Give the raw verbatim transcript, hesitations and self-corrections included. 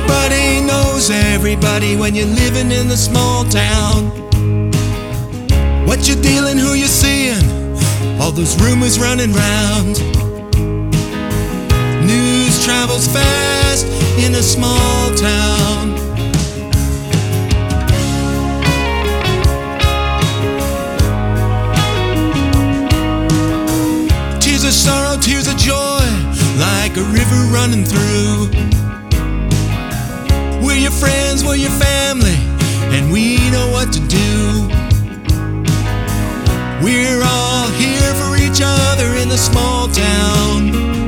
Everybody knows everybody when you're living in the small town. What you dealing, who you seeing, all those rumors running round. News travels fast in a small town. Tears of sorrow, tears of joy, like a river running through. We're your friends, we're your family, and we know what to do. We're all here for each other in the small town.